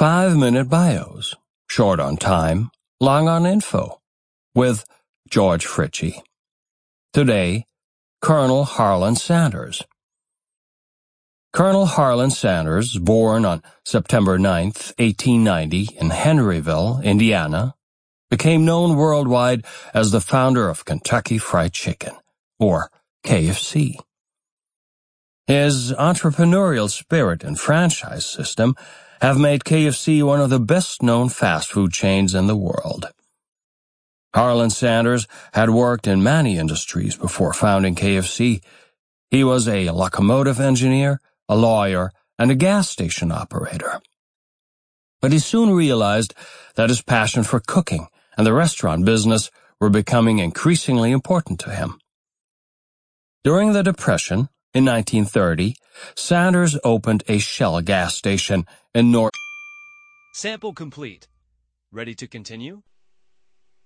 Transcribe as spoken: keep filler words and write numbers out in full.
Five-minute bios, short on time, long on info, with George Fritchie. Today, Colonel Harlan Sanders. Colonel Harlan Sanders, born on September ninth, eighteen ninety, in Henryville, Indiana, became known worldwide as the founder of Kentucky Fried Chicken, or K F C. His entrepreneurial spirit and franchise system have made K F C one of the best-known fast food chains in the world. Harlan Sanders had worked in many industries before founding K F C. He was a locomotive engineer, a lawyer, and a gas station operator. But he soon realized that his passion for cooking and the restaurant business were becoming increasingly important to him. During the Depression, in nineteen thirty, Sanders opened a Shell gas station in North. Sample complete. Ready to continue?